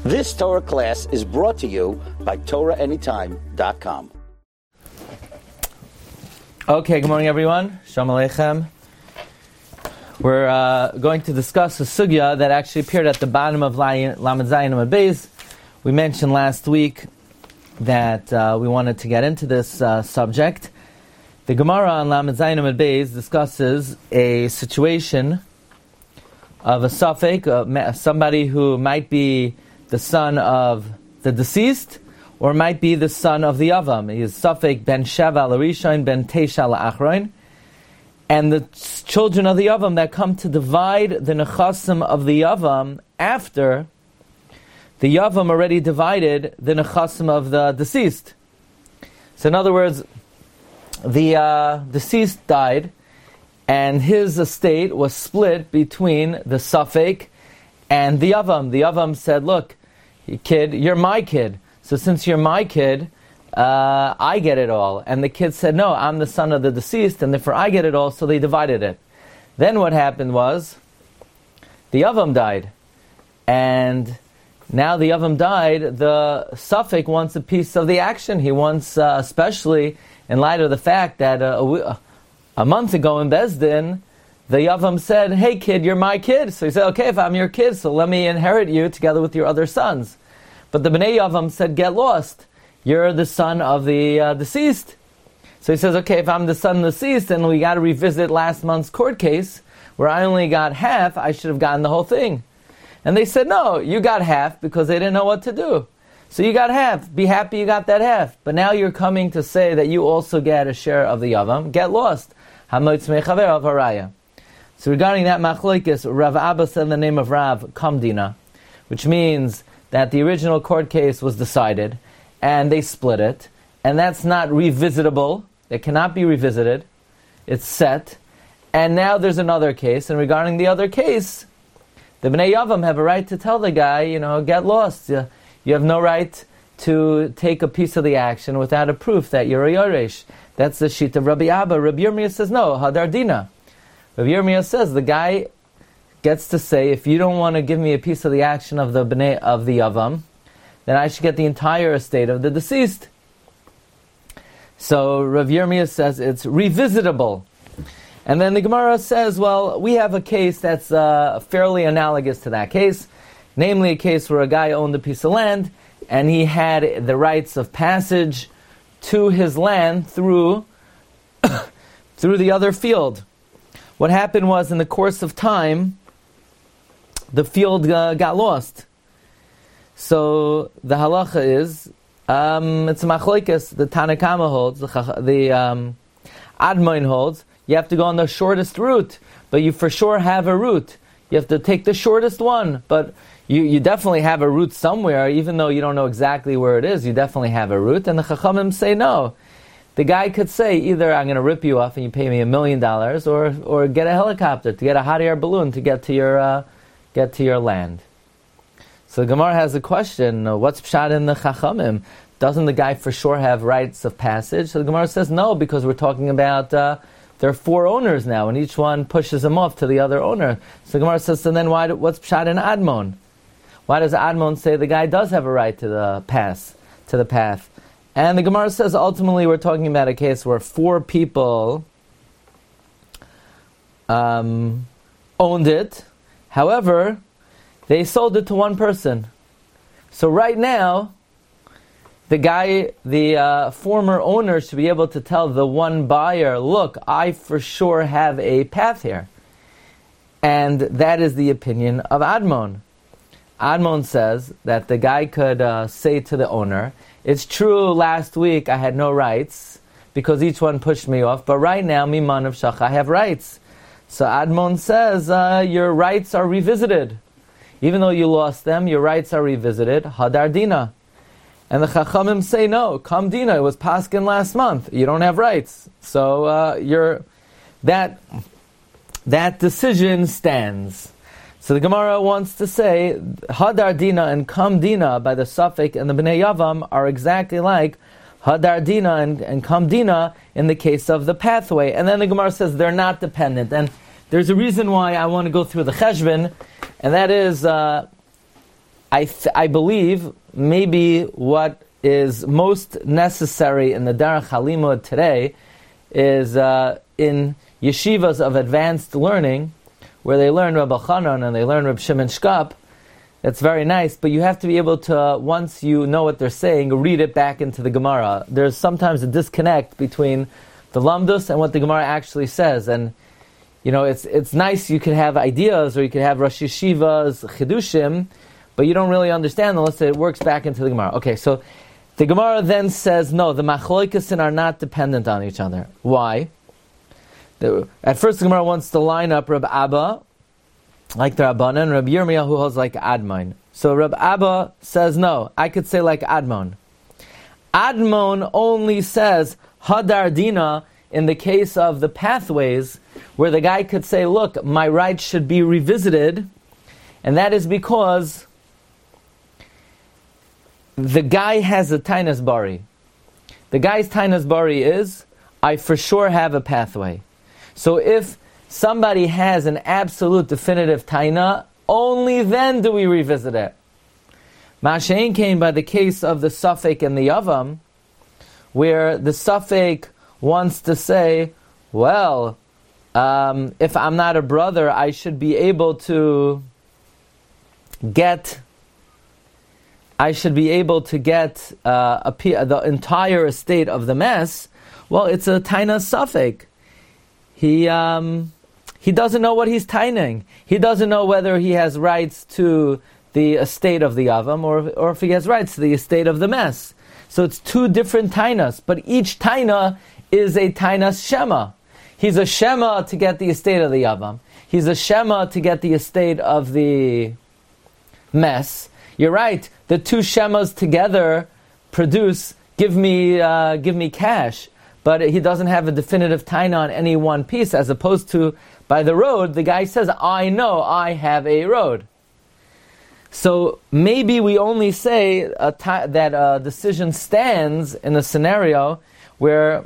This Torah class is brought to you by TorahAnytime.com. Okay, good morning everyone. Shalom Aleichem. We're going to discuss a sugya that actually appeared at the bottom of Lamed Zayin Amud Beis. We mentioned last week that we wanted to get into this subject. The Gemara on Lamed Zayin Amud Beis discusses a situation of a safek, somebody who might be the son of the deceased, or might be the son of the Avam. He is safek ben Sheva l'Rishon, ben Teisha l'Achron. And the children of the Avam that come to divide the nechasim of the Avam after the Yavam already divided the nechasim of the deceased. So in other words, the deceased died, and his estate was split between the Safek and the Yavam. The Yavam said, look, kid, you're my kid. So since you're my kid, I get it all. And the kid said, no, I'm the son of the deceased, and therefore I get it all, so they divided it. Then what happened was, the Yavam died. And now the Yavam died, the Safek wants a piece of the action. He wants, especially in light of the fact that a month ago in Bezdin, the Yavam said, hey kid, you're my kid. So he said, okay, if I'm your kid, so let me inherit you together with your other sons. But the Bnei Yavam said, get lost. You're the son of the deceased. So he says, okay, if I'm the son of the deceased, then we got to revisit last month's court case, where I only got half, I should have gotten the whole thing. And they said, no, you got half, because they didn't know what to do. So you got half. Be happy you got that half. But now you're coming to say that you also get a share of the Yavam. Get lost. So regarding that machlokes, Rav Abba said in the name of Rav, Kamdina, which means that the original court case was decided, and they split it, and that's not revisitable. It cannot be revisited. It's set. And now there's another case, and regarding the other case, the Bnei Yavam have a right to tell the guy, get lost. You have no right to take a piece of the action without a proof that you're a Yoresh. That's the sheet of Rabbi Abba. Rabbi Yirmiyah says, no, Hadar Dina. Rabbi Yirmiyah says, the guy gets to say, if you don't want to give me a piece of the action of the Yavam, then I should get the entire estate of the deceased. So Rav Yirmiyah says it's revisitable. And then the Gemara says, well, we have a case that's fairly analogous to that case, namely a case where a guy owned a piece of land, and he had the rights of passage to his land through the other field. What happened was, in the course of time, the field got lost. So the halacha is, it's a machlokes. The Tanna Kama holds, the Admoin holds, you have to go on the shortest route, but you for sure have a route. You have to take the shortest one, but you definitely have a route somewhere, even though you don't know exactly where it is, you definitely have a route. And the Chachamim say no. The guy could say, either I'm going to rip you off and you pay me $1 million, or get a helicopter, to get a hot air balloon to get to your land. So the Gemara has a question, what's pshat in the Chachamim? Doesn't the guy for sure have rights of passage? So the Gemara says no, because we're talking about, there are 4 owners now, and each one pushes him off to the other owner. So the Gemara says, so then what's pshat in Admon? Why does Admon say the guy does have a right to the path? And the Gemara says ultimately we're talking about a case where 4 people owned it. However, they sold it to one person. So right now, the former owner should be able to tell the one buyer, look, I for sure have a path here. And that is the opinion of Admon. Admon says that the guy could say to the owner, it's true last week I had no rights because each one pushed me off, but right now, miman of shach, I have rights. So Admon says, your rights are revisited. Even though you lost them, your rights are revisited. Hadar Dina. And the Chachamim say, no, Kam Dina, it was Paskin last month. You don't have rights. So that decision stands. So the Gemara wants to say, Hadar Dina and Kam Dina by the Safek and the Bnei Yavam are exactly like Hadar Dina and Kam Dina in the case of the pathway. And then the Gemara says they're not dependent. And there's a reason why I want to go through the Cheshbon, and that is, I I believe maybe what is most necessary in the Derech HaLimud today is in yeshivas of advanced learning, where they learn Rabbi Chanan and they learn Rabbi Shimon Shkop. That's very nice, but you have to be able to, once you know what they're saying, read it back into the Gemara. There's sometimes a disconnect between the Lamdus and what the Gemara actually says. And, it's nice you could have ideas or you could have Rosh Yeshivas, Chidushim, but you don't really understand unless it works back into the Gemara. Okay, so the Gemara then says, no, the Machloikasin are not dependent on each other. Why? At first the Gemara wants to line up Reb Abba, like the Rabbanan, and Reb Yirmiyah, who holds like Admon. So Reb Abba says, no, I could say like Admon. Admon only says Hadar Dina in the case of the pathways, where the guy could say, look, my rights should be revisited, and that is because the guy has a Tainas Bari. The guy's Tainas Bari is, I for sure have a pathway. So if somebody has an absolute definitive taina, only then do we revisit it. Ma'ashein came by the case of the Safek and the Yavam, where the Safek wants to say, well, if I'm not a brother, I should be able to get the entire estate of the mess. Well, it's a taina Safek. He doesn't know what he's taining. He doesn't know whether he has rights to the estate of the Yavam or if he has rights to the estate of the mess. So it's two different tainas, but each taina is a tainas Shema. He's a Shema to get the estate of the Yavam. He's a Shema to get the estate of the mess. You're right, the two Shemas together give me cash. But he doesn't have a definitive taina on any one piece, as opposed to by the road, the guy says, I know I have a road. So maybe we only say that a decision stands in a scenario where,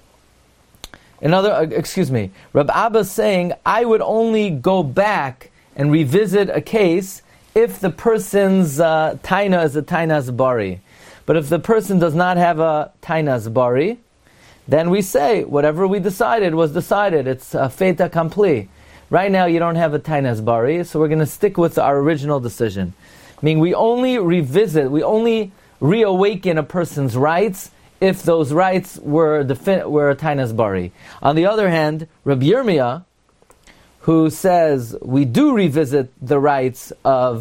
Reb Abba is saying, I would only go back and revisit a case if the person's taina is a tainas bari. But if the person does not have a tainas bari, then we say, whatever we decided was decided. It's a fait accompli. Right now you don't have a tainas bari, so we're going to stick with our original decision. Meaning we only reawaken a person's rights if those rights were tainas bari. On the other hand, Rabbi Yirmiyah, who says we do revisit the rights by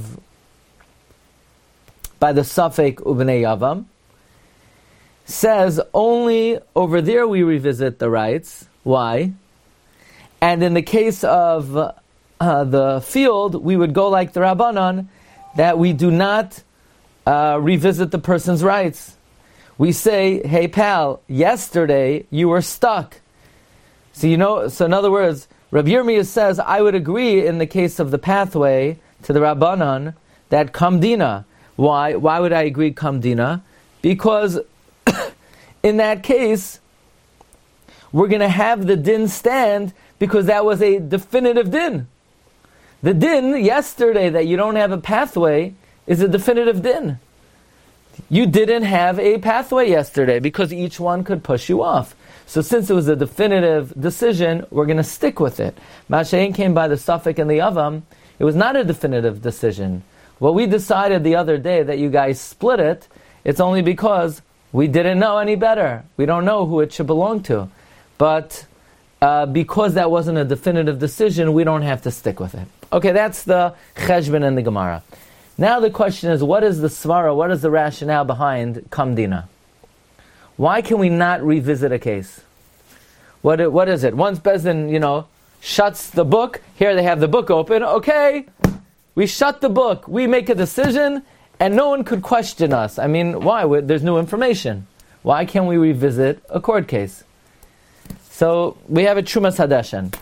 the Safek Ubnei Yavam, says only over there we revisit the rights. Why? And in the case of the field, we would go like the Rabbanan, that we do not revisit the person's rights. We say, hey pal, yesterday you were stuck. So in other words, Rabbi Yirmiyah says, I would agree in the case of the pathway to the Rabbanan that Kamdina. Why? Why would I agree Kamdina? Because in that case, we're going to have the din stand because that was a definitive din. The din yesterday that you don't have a pathway is a definitive din. You didn't have a pathway yesterday because each one could push you off. So since it was a definitive decision, we're going to stick with it. Ma'ashein came by the Safek and the Yavam. It was not a definitive decision. What we decided the other day that you guys split it, it's only because we didn't know any better. We don't know who it should belong to. But because that wasn't a definitive decision, we don't have to stick with it. Okay, that's the Cheshbon and the Gemara. Now the question is, what is the svara, what is the rationale behind Kamdina? Why can we not revisit a case? What is it? Once Bezdin, shuts the book, here they have the book open, okay, we shut the book, we make a decision, and no one could question us. I mean, why? There's new information. Why can't we revisit a court case? So, we have a Trumas Hadeshen.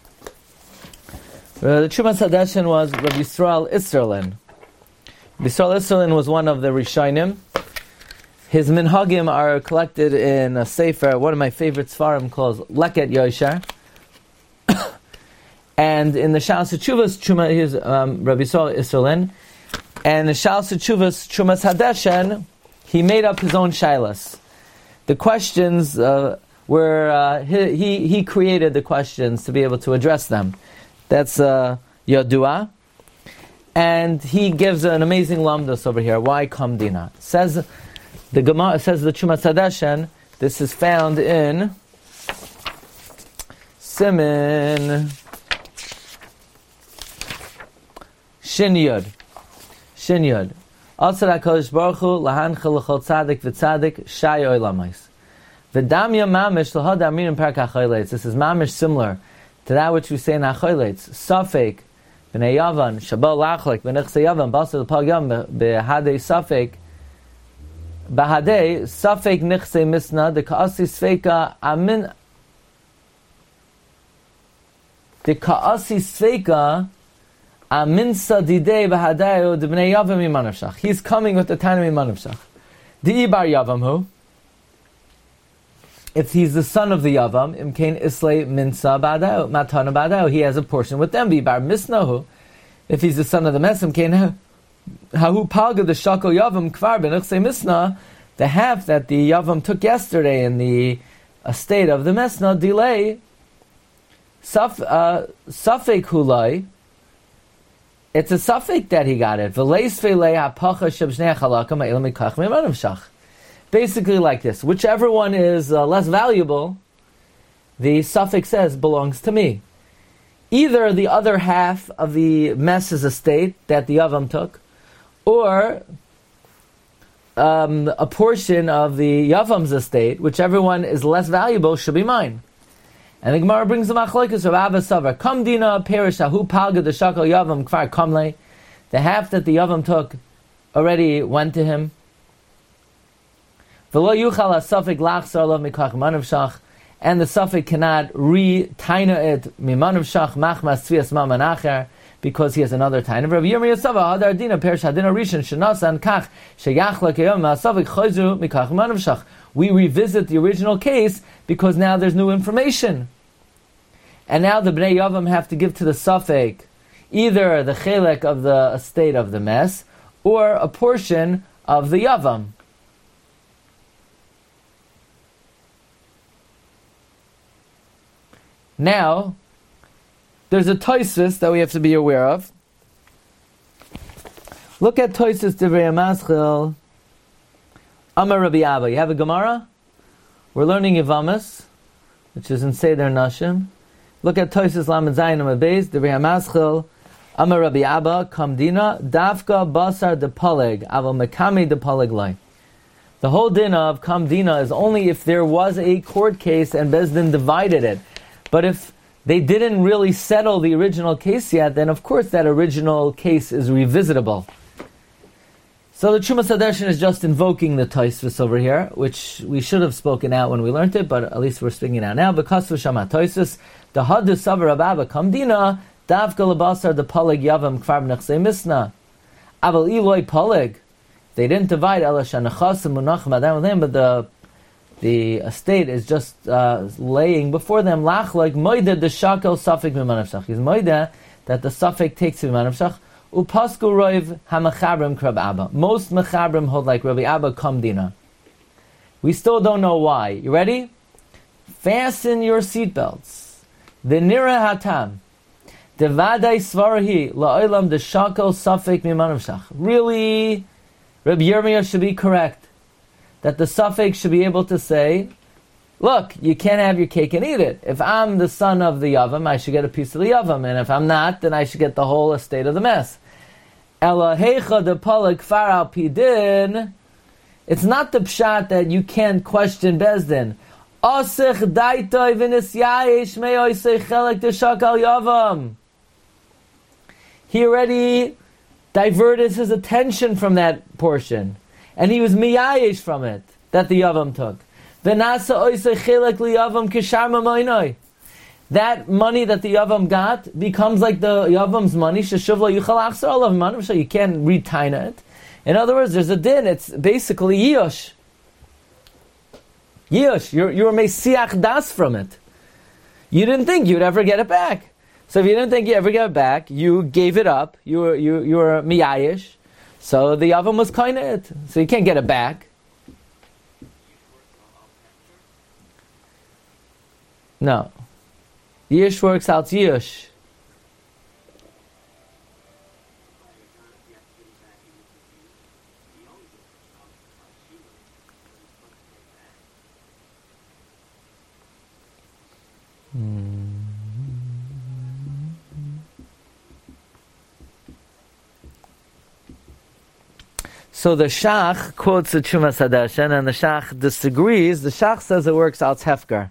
The Trumas Hadeshen was Rabbi Yisrael Isserlin. Rabbi Yisrael Isserlin was one of the Rishonim. His minhagim are collected in a sefer, one of my favorite svarim called Leket Yosher. And in the Shas Tshuvas, Rabbi Yisrael Isserlin, And in Shalos Tshuvos Trumas Hadeshen, he made up his own shilas. The questions he created the questions to be able to address them. That's Yodua. And he gives an amazing lamdas over here. Why Kamdina? Says the Gemara, says the Trumas Hadeshen. This is found in Siman Shin Yud. Asar HaKadosh Baruch Hu lahanchel l'chol tzadik v'tzadik shay olamais. V'damya mamish l'had amirim parak hachoyleitz. This is mamish similar to that which we say in hachoyleitz. Safek b'nei yavan shabal lachlek b'nechse yavan basar l'pag yavan b'hadei safek b'hadei safek nechse misna de ka'asi sveika amin de ka'asi sveika Aminsa didei v'hadayu de b'nei yavam imanavshach. He's coming with the tanim imanavshach. Di bar yavam hu. If he's the son of the yavam, imkein islay minsa b'hadayu matana b'hadayu. He has a portion with them. Bar misnahu. If he's the son of the mes, imkein hahu palga the shakol yavam kvar b'nechsei misna. The half that the yavam took yesterday in the estate of the mesna delay. Safek hulai. It's a suffix that he got it. Basically like this. Whichever one is less valuable, the suffix says, belongs to me. Either the other half of the mes's estate that the Yavam took, or a portion of the Yavam's estate, whichever one is less valuable, should be mine. And the Gemara brings the machlokes of Abba Savar. Kamdina perish ahu palga the shakal yavam kfar kamle. The half that the yavam took already went to him. V'lo yuchal ha-safek lachzor alav mikach manavshach. And the suffix cannot re-taina it mimanav shach machmas tzvias maman acher, because he has another taina. Rabbi Yirmiyah Sava hadar dina perish hadina rishon shenasan kach sheyachla keyom ha-safek chayzu mikach manav shach. We revisit the original case because now there's new information. And now the Bnei Yavam have to give to the Safek either the chelek of the estate of the mes or a portion of the Yavam. Now, there's a Tosfos that we have to be aware of. Look at Tosfos Divrei Maschil. Amar Rabbi Abba. You have a Gemara? We're learning Yevamis, which is in Seder Nashim. Look at Tosfos Lamed Zayin Amar Beis, Divrei Maschil. Amar Rabbi Abba, Kamdina, Dafka Basar de Paleg, Aval Mekami de Paleg Lai. The whole din of Kamdina is only if there was a court case and Bezdin divided it. But if they didn't really settle the original case yet, then of course that original case is revisitable. So the Trumas Hadeshen is just invoking the Tosfos over here, which we should have spoken out when we learned it, but at least we're speaking it out now. Because of Shama Tosfos, the Hadu Savar Ababa Kamdina, Davka Labasar the Paleg Yavam Kvar B'nechsei Misna. Aval Eloi Paleg. They didn't divide Ela Shanachasim Munachim Adam with him, but the estate is just laying before them Lach like Moida the Shakel Safek Mimanavshach. He's Moida that the Safek takes Mimanavshach. Upasku roiv hamachabrim krab Abba. Most machabrim hold like Rabbi Abba Kamdina. We still don't know why. You ready? Fasten your seatbelts. The nira hatam. The vadai svarahi la'olam the shakel safek mimanavshach. Really, Rabbi Yirmiyah should be correct. That the safek should be able to say, look, you can't have your cake and eat it. If I'm the son of the Yavam, I should get a piece of the Yavam. And if I'm not, then I should get the whole estate of the mess. Elahecha de Palag Kfar al Pidin. It's not the pshat that you can't question Bezdin. Asich daitoi v'nisyayish me'oisei chelek de shakal Yavam. He already diverted his attention from that portion. And he was miyayish from it, that the Yavam took. That money that the Yavam got becomes like the Yavam's money. You can't retain it. In other words, there's a din. It's basically Yiyosh. Yiyosh. You're Mesiach Das from it. You didn't think you'd ever get it back. So if you didn't think you'd ever get it back, you gave it up. You were Miyayish. So the Yavam was kind of it. So you can't get it back. No. Yish works out Yish. So the Shach quotes the Chumas Hadeshen, and the Shach disagrees. The Shach says it works out Hefker.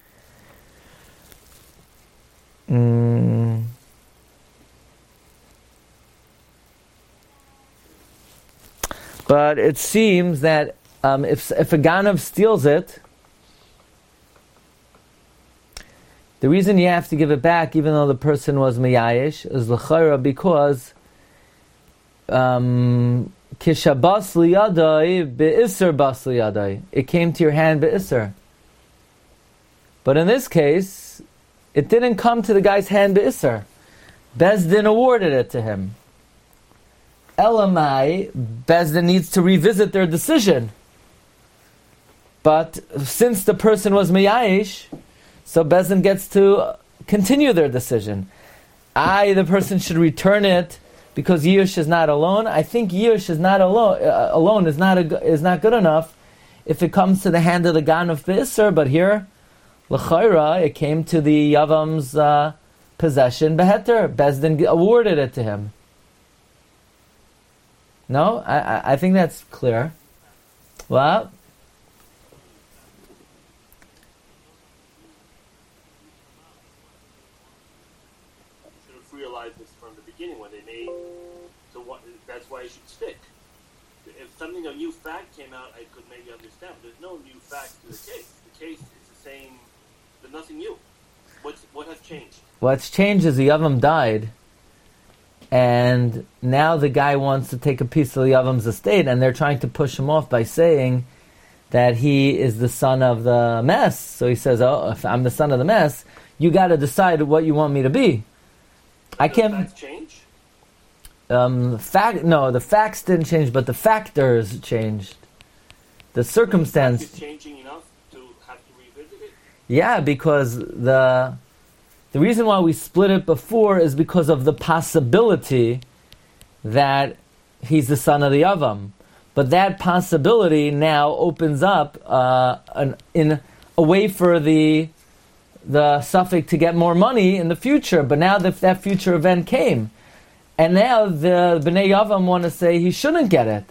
But it seems that if a Ganav steals it, the reason you have to give it back, even though the person was Miyayish, is l'chayra because kishabas liyadai be'isr bas liyadai. It came to your hand be'isr. But in this case, it didn't come to the guy's hand be'isr. Bezdin awarded it to him. Elamai, Bezdin needs to revisit their decision. But since the person was Miyayish, so Bezdin gets to continue their decision. The person should return it because Yush is not alone. I think Yush is not alone is not good enough if it comes to the hand of the Ganav Be'isr. But here, l'chayra, it came to the Yavam's possession Beheter. Bezdin awarded it to him. No, I think that's clear. Well, should have realized this from the beginning when they made. So what? That's why it should stick. If something, a new fact came out, I could maybe understand. But there's no new fact to the case. The case is the same. There's nothing new. What has changed? What's changed is the Yavam died. And now the guy wants to take a piece of the Yavam's estate, and they're trying to push him off by saying that he is the son of the mess. So he says, if I'm the son of the mess, you got to decide what you want me to be. I can't... Facts change? The facts didn't change, but the factors changed. The circumstance... Is changing enough to have to revisit it? Yeah, because the reason why we split it before is because of the possibility that he's the son of the Yavam. But that possibility now opens up in a way for the Suffolk to get more money in the future. But now that future event came, and now the Bnei Yavam want to say he shouldn't get it.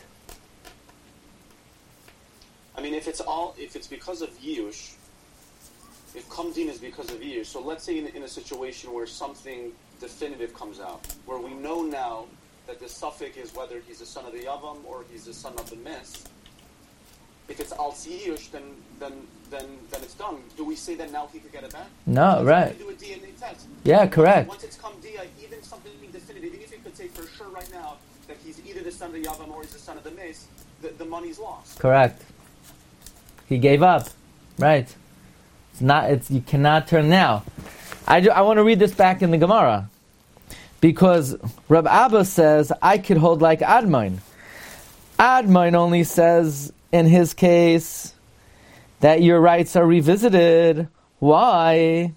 I mean, if it's because of Yush, if Kamdin is because of Yush, so let's say in a situation where something definitive comes out, where we know now that the suffix is whether he's the son of the Yavam or he's the son of the Mes. If it's Al Yush, then it's done. Do we say that now he could get it back? No, right. Do a DNA test. Yeah, correct. Once it's Kamdiyah, even something definitive, even if you could say for sure right now that he's either the son of the Yavam or he's the son of the Mes, the money's lost. Correct. He gave up. Right. You cannot turn now. I want to read this back in the Gemara. Because Rab Abba says, I could hold like Admon. Admon only says, in his case, that your rights are revisited. Why?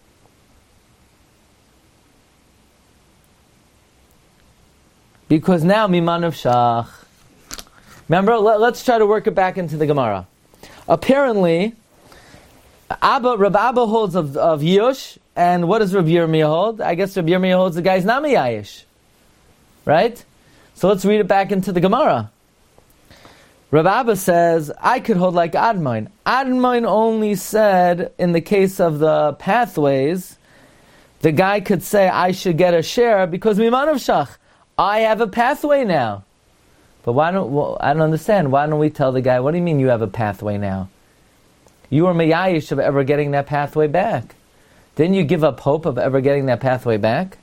Because now, Miman of Shach. Remember, let's try to work it back into the Gemara. Apparently, Rab Abba holds of Yush, and what does Rab Yirmiyah hold? I guess Rab Yirmiyah holds the guy's not Miyayish. Right? So let's read it back into the Gemara. Rab Abba says, I could hold like Admon. Admon only said, in the case of the pathways, the guy could say, I should get a share because Miman of Shach, I have a pathway now. But I don't understand. Why don't we tell the guy, what do you mean you have a pathway now? You were Miyayish of ever getting that pathway back. Didn't you give up hope of ever getting that pathway back?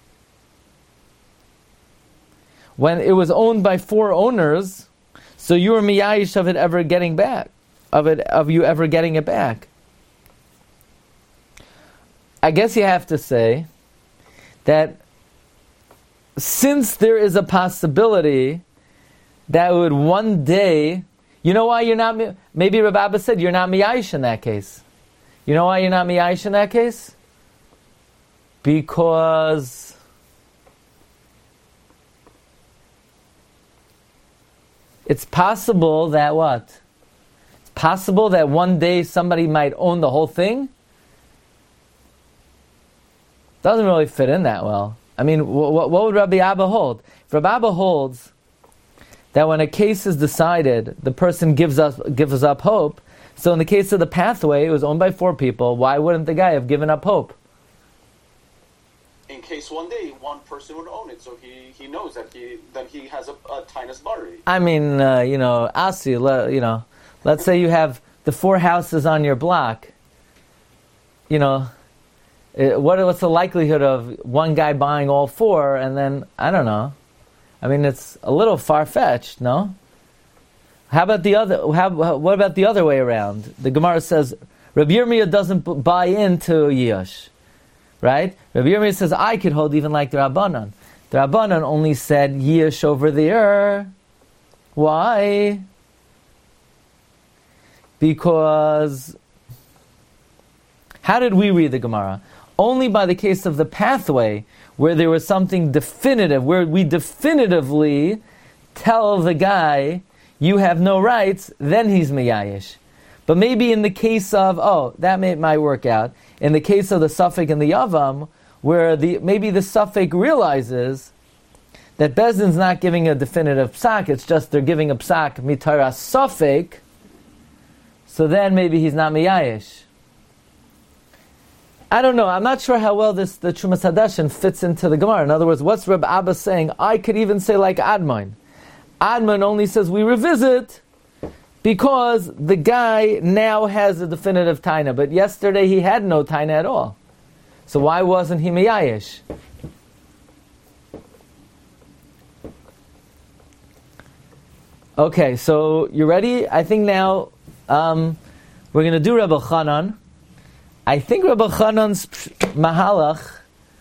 When it was owned by 4 owners, so you were Miyayish of it ever getting back, of you ever getting it back. I guess you have to say that since there is a possibility that would one day, you know why you're not, maybe Rav Abba said you're not miyayish in that case. You know why you're not miyayish in that case? Because it's possible that what? It's possible that one day somebody might own the whole thing. Doesn't really fit in that well. I mean, what would Rabbi Abba hold? If Rabbi Abba holds that when a case is decided, the person gives us up hope. So in the case of the pathway, it was owned by 4 people. Why wouldn't the guy have given up hope? In case one day one person would own it, so he knows that he has a Tainus Bari. I mean, Asi, let's say you have the 4 houses on your block. What's the likelihood of one guy buying all 4 and then, I don't know. I mean, it's a little far-fetched, no? How about what about the other way around? The Gemara says, Rabbi Yirmiyah doesn't buy into Yish, right? Rabbi Yirmiyah says, I could hold even like the Rabbanan. The Rabbanan only said Yish over there. Why? Because, how did we read the Gemara? Only by the case of the pathway, where there was something definitive, where we definitively tell the guy, you have no rights, then he's miyayish. But maybe in the case of, that might work out. In the case of the Suffolk and the Yavam, where maybe the Suffolk realizes that Bezdin's not giving a definitive psak, it's just they're giving a psak mitaras Suffolk, so then maybe he's not miyayish. I don't know. I'm not sure how well the Trumas Hadashin fits into the Gemara. In other words, what's Reb Abba saying? I could even say like Admon. Admon only says we revisit because the guy now has a definitive taina, but yesterday he had no taina at all. So why wasn't he miyayish? Okay, so you ready? I think now we're going to do Rebbe Chanan. I think Rebbe Chanan's Mahalach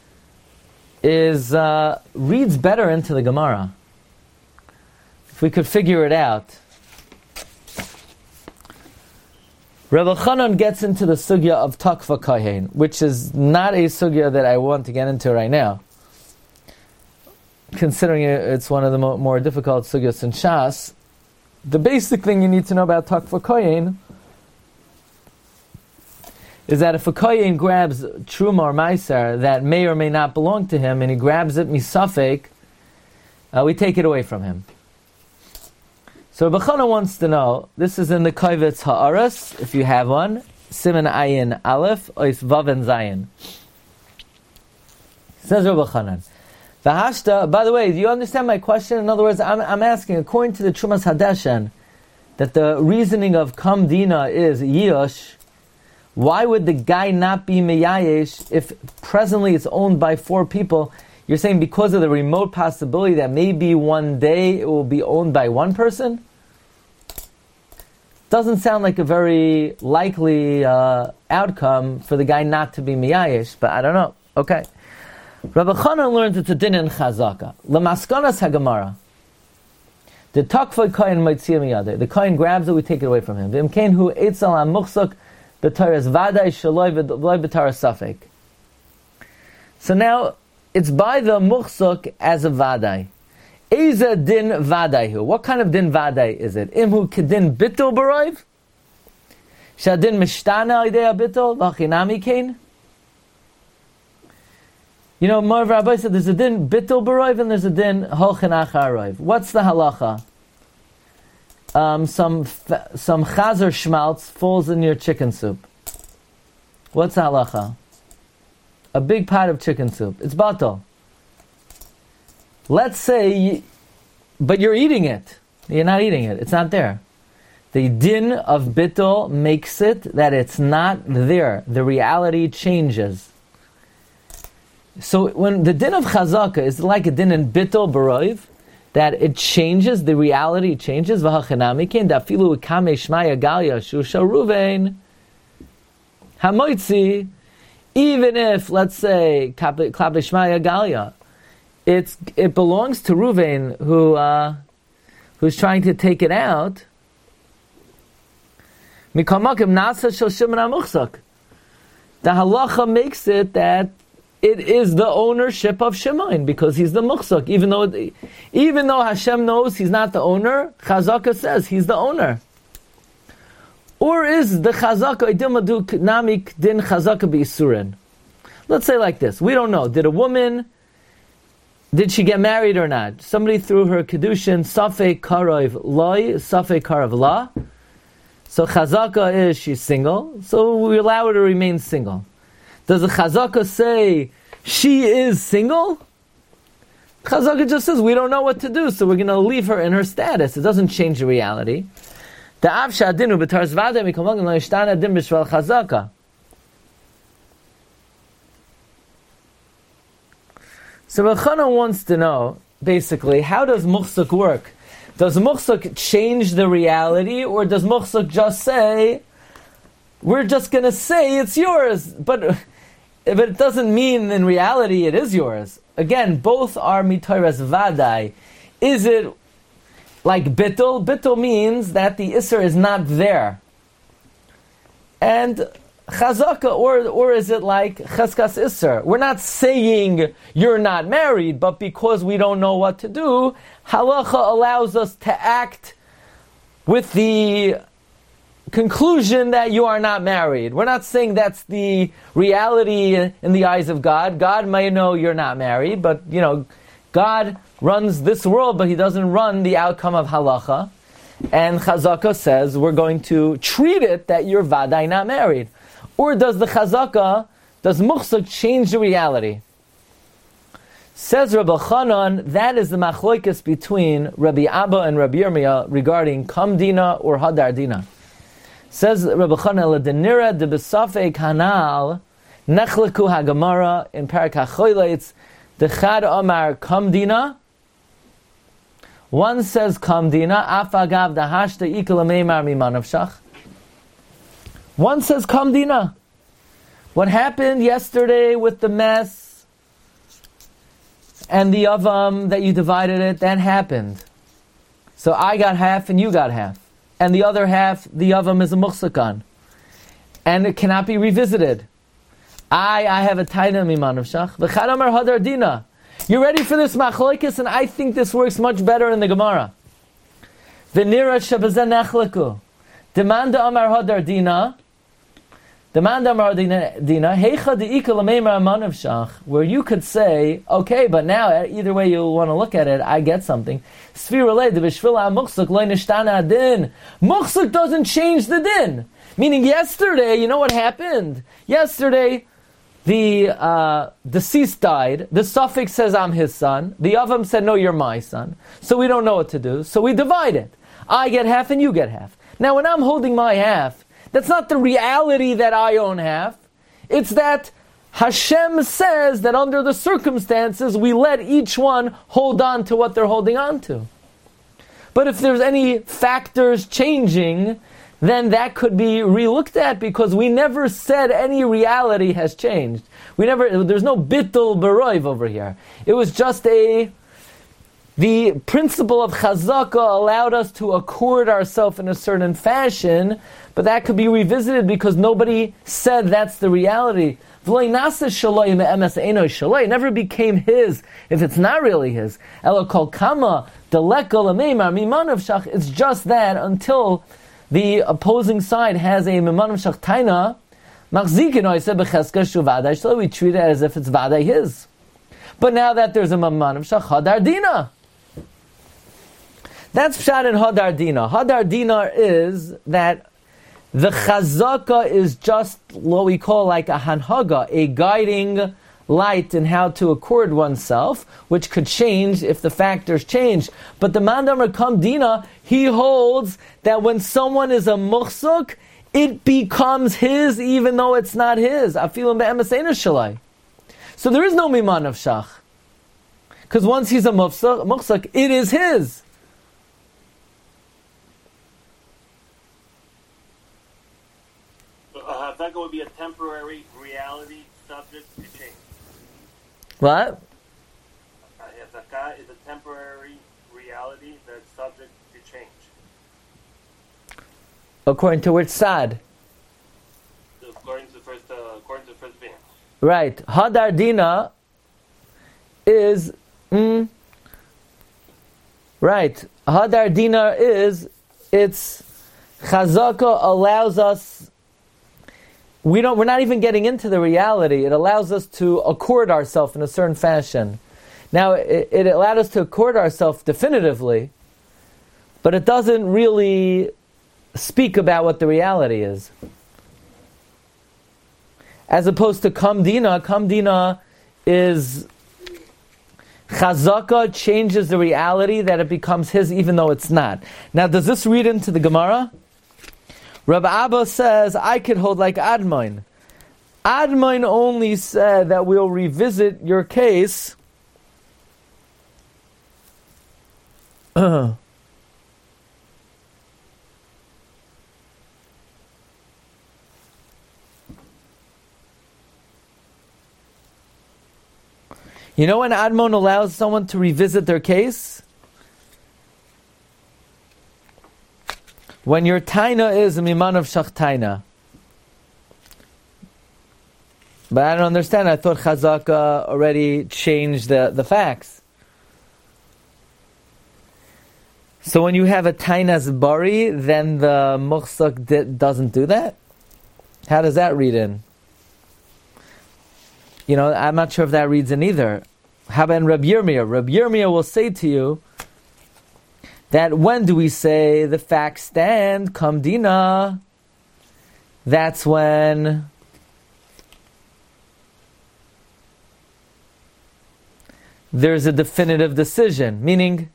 reads better into the Gemara. If we could figure it out. Rebbe Chanan gets into the sugya of Takva Kohen, which is not a sugya that I want to get into right now. Considering it's one of the more difficult sugyas in Shas, the basic thing you need to know about Takva Kohen is that if a kohen grabs truma or meiser that may or may not belong to him, and he grabs it misafek, we take it away from him. So Rebbe Chana wants to know, this is in the Kovetz Ha'aras, if you have one, Siman Ayin Aleph, Ois Vav and Zayin. Says Rebbe Chanan, V'hashta, by the way, do you understand my question? In other words, I'm asking, according to the Trumas Hadashan, that the reasoning of Kam Dina is Yish. Why would the guy not be miyayish if presently it's owned by 4 people? You're saying because of the remote possibility that maybe one day it will be owned by 1 person? Doesn't sound like a very likely outcome for the guy not to be miyayish, but I don't know. Okay. Rabbi Chanan learns it's a din in Chazaka. Lemaskanas haGemara. The takva kohen meitzia miyadeh. The kohen grabs it, we take it away from him. V'imkein hu eitzal hamuchzak. The Torah's vaday shaloi b'Torah safek. So now it's by the muchsuk as a vaday. Eza din vaday hu. What kind of din vaday is it? Imhu kedin bittul b'roiv. Shadin mishtana idei bittul v'achinami kein. Marv Rabbi said there's a din bittul b'roiv and there's a din holchin achar roiv. What's the halacha? Some chazer schmaltz falls in your chicken soup. What's the halacha? A big pot of chicken soup. It's batal. Let's say, but you're eating it. You're not eating it. It's not there. The din of bittul makes it that it's not there. The reality changes. So when the din of chazaka is like a din in bittul b'roiv, that it changes, the reality changes. V'hachanamikin dafilu kame shmaya galia shusha ruvein hamoitzi. Even if, let's say, klape shmaya galia, it belongs to Ruvain, who who's trying to take it out, the halacha makes it that it is the ownership of Shimon because he's the muchzak. Even though Hashem knows he's not the owner, Chazaka says he's the owner. Or is the Chazaka idimadu namik din Chazaka b'isurin? Let's say like this: we don't know. Did she get married or not? Somebody threw her kedushin safek karav loy, safek karav la. So Chazaka is she's single, so we allow her to remain single. Does the Chazaka say she is single? Chazaka just says we don't know what to do, so we're going to leave her in her status. It doesn't change the reality. The avsha adinu b'tar zvada mikamagin lo yishtana adin b'shval Chazaka. So Rav Chana wants to know, basically, how does muchzak work? Does muchzak change the reality, or does muchzak just say, we're just going to say it's yours, but it doesn't mean in reality it is yours? Again, both are mitoras vadai. Is it like bittul? Bittul means that the isser is not there. And Chazaka, or is it like Cheskas Isser? We're not saying you're not married, but because we don't know what to do, Halacha allows us to act with the conclusion that you are not married. We're not saying that's the reality in the eyes of God. God may know you're not married, but God runs this world, but He doesn't run the outcome of Halacha. And Chazaka says we're going to treat it that you're Vadai not married. Or does muchzak change the reality? Says Rabbi Chanan, that is the machloikis between Rabbi Abba and Rabbi Yirmiyah regarding kam dina or hadar dina. Says Rabbi Chanan, l'denira de besafek hanal nechleku hagamara in parak hachoyleitz dechad omar kam dina. One says kam dina afagav dahashta ikal meimar mimanavshach. One says kam dina. What happened yesterday with the mess and the avam that you divided it, that happened. So I got half and you got half. And the other half, the avam is a muchzakan. And it cannot be revisited. I have a taina mimanavshach. V'chad amar hadar dina. You ready for this machloikis? And I think this works much better in the Gemara. V'nira shebazeh nechleku. Demanda amar hadar dina. Where you could say, okay, but now either way you want to look at it, I get something. Muchzak doesn't change the din. Meaning yesterday, you know what happened? Yesterday, the deceased died. The suffix says I'm his son. The avam said, no, you're my son. So we don't know what to do. So we divide it. I get half and you get half. Now when I'm holding my half, that's not the reality that I own half. It's that Hashem says that under the circumstances, we let each one hold on to what they're holding on to. But if there's any factors changing, then that could be re-looked at because we never said any reality has changed. There's no bittul baroiv over here. It was just the principle of chazaka allowed us to accord ourselves in a certain fashion, but that could be revisited because nobody said that's the reality. It never became his if it's not really his. It's just that until the opposing side has a mimanavshach taina, we treat it as if it's vadai his. But now that there's a mimanavshach hadar dina, that's pshat in hadar dina. Hadar dina is that the chazaka is just what we call like a hanhaga, a guiding light in how to accord oneself, which could change if the factors change. But the mandamar kam dina, he holds that when someone is a muchzak, it becomes his even though it's not his. Afilu be'emes eino shalai. So there is no miman of shach. Because once he's a muchzak, it is his. That would be a temporary reality subject to change. What? Zakah is a temporary reality that's subject to change? According to which sad? According to the first band. Right. Hadar Dina is right. Hadar Dina is it's Chazaka allows us. We're not even getting into the reality. It allows us to accord ourselves in a certain fashion. Now, it allowed us to accord ourselves definitively, but it doesn't really speak about what the reality is. As opposed to Kamdina is Chazaka changes the reality that it becomes his even though it's not. Now, does this read into the Gemara? Rabbi Abba says, I could hold like Admoin. Admoin only said that we'll revisit your case You know when Admon allows someone to revisit their case? When your taina is a miman of shachtaina. But I don't understand. I thought Chazaka already changed the facts. So when you have a tainas bari, then the muchsak doesn't do that? How does that read in? You know, I'm not sure if that reads in either. How about in Rabbi Yirmiyah? Rabbi Yirmiyah will say to you that when do we say the facts stand, kamdina? That's when there's a definitive decision. Meaning,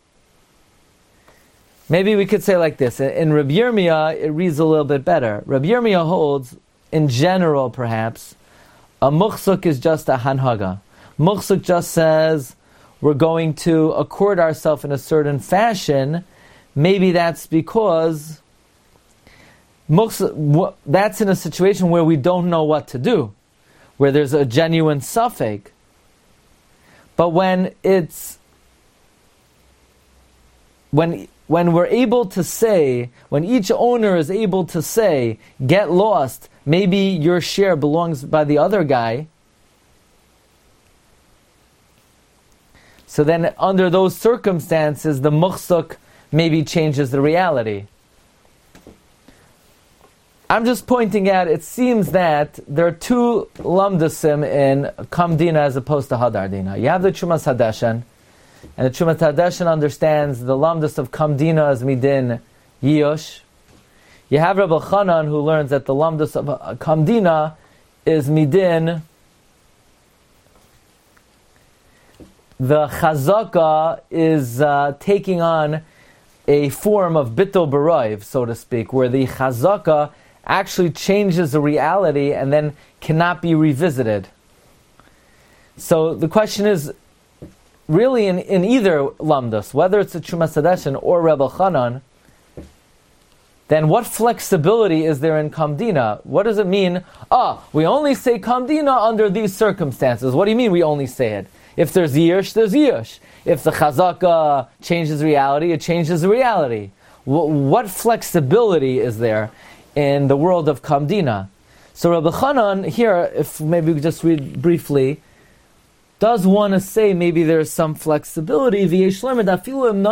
maybe we could say like this. In Rabbi Yirmiyah, it reads a little bit better. Rabbi Yirmiyah holds, in general perhaps, a muchsuk is just a hanhaga. Muchsuk just says we're going to accord ourselves in a certain fashion. Maybe that's because that's in a situation where we don't know what to do, where there's a genuine suffix. But when we're able to say, when each owner is able to say, get lost, maybe your share belongs by the other guy. So then under those circumstances, the muchsuk maybe changes the reality. I'm just pointing out, it seems that there are two lamdasim in Kamdina as opposed to Hadardina. You have the Chumas Hadeshen, and the Chumas Hadeshen understands the lamdas of Kamdina as midin Yiyosh. You have Rabbi Chanan who learns that the lamdas of Kamdina is midin the Chazaka is taking on a form of Bittul B'Raiv, so to speak, where the Chazaka actually changes the reality and then cannot be revisited. So the question is, really in either lamdas, whether it's a Chumas Hadeshen or Rebbe Chanan, then what flexibility is there in Kamdina? What does it mean? We only say Kamdina under these circumstances. What do you mean we only say it? If there's Yish, there's Yish. If the Chazaka changes reality, it changes the reality. What flexibility is there in the world of Kamdina? So Rabbi Chanan here, if maybe we just read briefly, does want to say maybe there's some flexibility. Even if you want to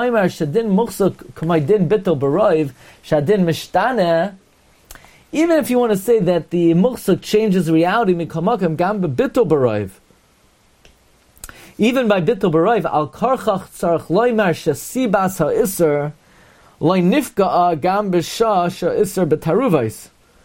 say that the muchsuk changes reality, even by Bittul B'Raiv, al karchach tzarich loymar shesibas ha'isr loy nifga'a gam b'shah sha'isr b'taruvais.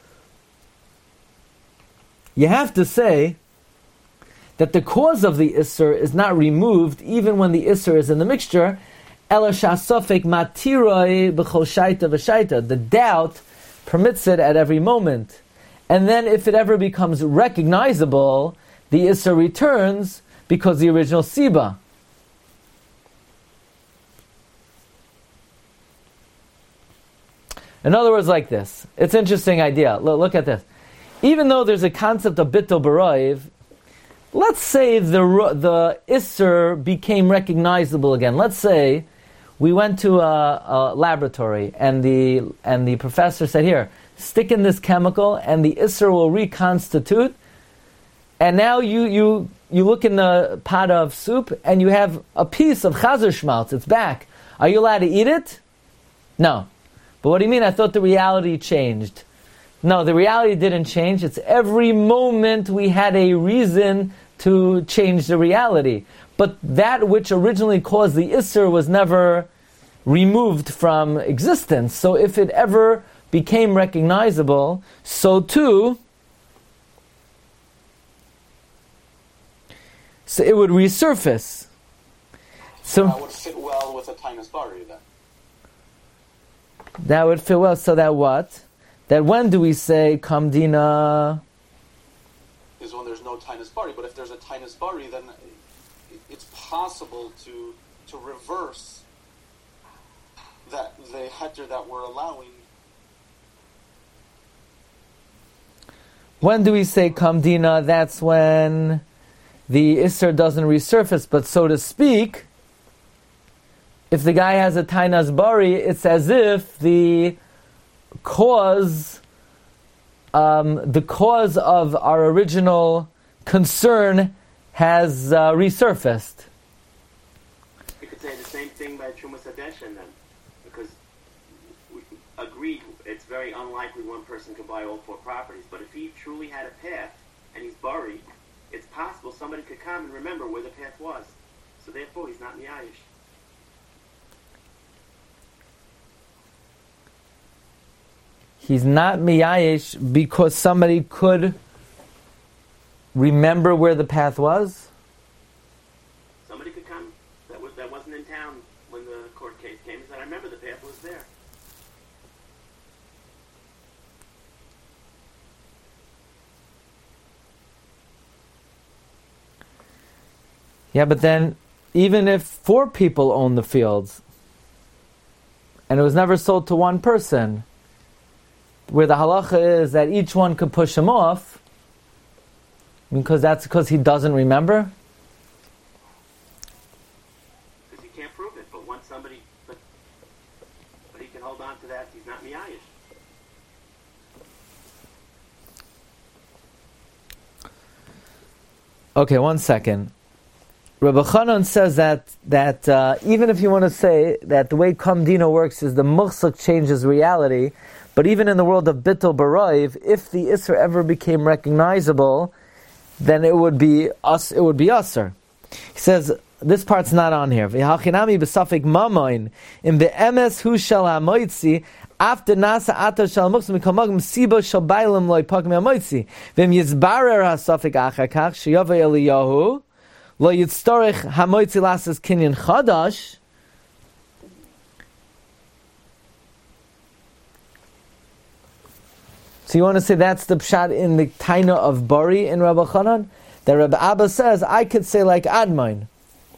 You have to say that the cause of the isser is not removed even when the isser is in the mixture. Ela sha'sofek matiroi b'chol shaita v'shaita. The doubt permits it at every moment. And then if it ever becomes recognizable, the isser returns because the original siba. In other words, like this. It's an interesting idea. Look at this. Even though there's a concept of Bittul B'Raiv, let's say the Isser became recognizable again. Let's say we went to a laboratory, and the professor said, "Here, stick in this chemical, and the Isser will reconstitute." And now you look in the pot of soup, and you have a piece of chazer schmaltz. It's back. Are you allowed to eat it? No. But what do you mean? I thought the reality changed. No, the reality didn't change. It's every moment we had a reason to change the reality. But that which originally caused the Isser was never removed from existence. So if it ever became recognizable, so too, so it would resurface. So that would fit well with a Tainus Bari then. That would fit well. So that what? That when do we say Kamdina? Is when there's no Tainus Bari. But if there's a Tainus Bari, then it's possible to reverse that the heter that we're allowing. When do we say Kamdina? That's when the Isser doesn't resurface, but so to speak, if the guy has a Tainas Bari, it's as if the cause of our original concern has resurfaced. You could say the same thing by Trumas Hadeshen then, because we agreed it's very unlikely one person could buy all 4 properties, but if he truly had a path and he's buried, it's possible somebody could come and remember where the path was. So therefore he's not Miyayish. He's not Miyayish because somebody could remember where the path was? Somebody could come that wasn't in town when the court case came and said, I remember the path was there. Yeah, but then even if 4 people own the fields and it was never sold to one person, where the halacha is that each one could push him off, because he doesn't remember? Because he can't prove it, but once somebody, but he can hold on to that, he's not Miyayish. Okay, 1 second. Rabbi Chanan says that even if you want to say that the way Kamdina works is the muhsuk changes reality, but even in the world of Bittul Baraiv, if the Isser ever became recognizable, then it would be Asr. He says, this part's not on here. V'hachinami b'safik mamoin, in be'emes hu shel ha'moitzi, after nasa atar shel ha'muchsim, mikamagim siba shel bailim loy pakim ha'moitzi, v'im yizbarer ha'safik achar kach, sheyovei Eliyahu, lo yitztorech ha'moitzi lasas kinyan chadash. So you want to say that's the pshat in the Taina of Bari in Rabbi Chanan? That Rabbi Abba says, I could say like Admain.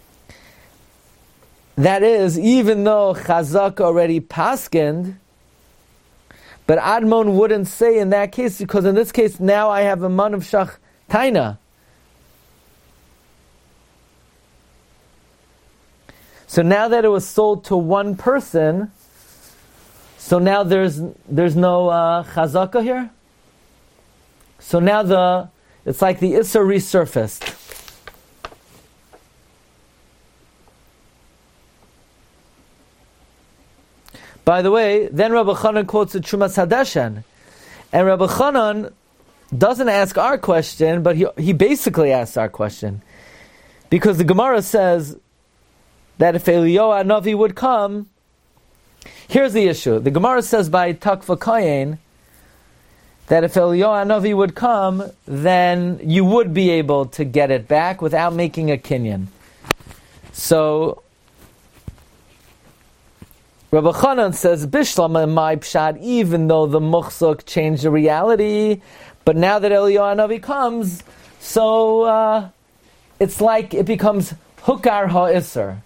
That is, even though Chazak already paskind, but Admon wouldn't say in that case, because in this case, now I have a man of Shach Taina. So now that it was sold to one person, so now there's no chazaka here. So now it's like the Isser resurfaced. By the way, then Rabbi Chanan quotes the Trumas Hadeshen, and Rabbi Chanan doesn't ask our question, but he basically asks our question, because the Gemara says that if Eliyahu Hanavi would come. Here's the issue. The Gemara says by Takva Kayin that if Eliyahu Hanavi would come, then you would be able to get it back without making a kinyan. So Rabbi Chanan says, Bishlam my pshat, even though the muhsuk changed the reality, but now that Eliyahu Hanavi comes, so it's like it becomes hukar ha'isr.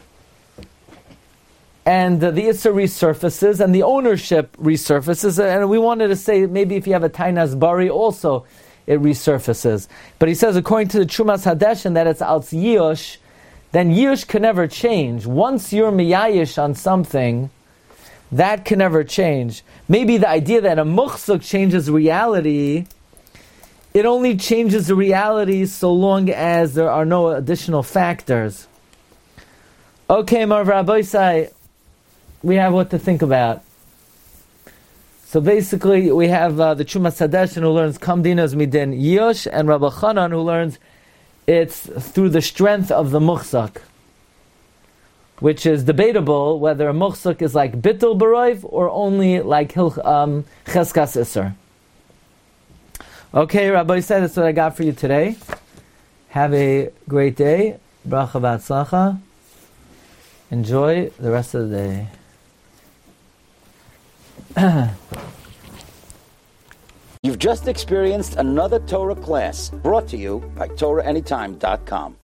And the Isser resurfaces, and the ownership resurfaces, and we wanted to say maybe if you have a Tainas Bari also it resurfaces. But he says according to the Trumas Hadeshen that it's Alts Yosh then Yush can never change. Once you're miyayish on something, that can never change. Maybe the idea that a muchsuk changes reality, it only changes the reality so long as there are no additional factors. Okay, Marv Rabbeisai, we have what to think about. So basically, we have the Chumas Hadeshin who learns Kamdinas Midin Yosh, and Rabbi Chanan who learns it's through the strength of the muchsak, which is debatable whether a muchsak is like Bittul Baroiv or only like Cheskas Isser. Okay, Rabbi said that's what I got for you today. Have a great day. Bracha v'atzlacha. Enjoy the rest of the day. You've just experienced another Torah class brought to you by TorahAnytime.com.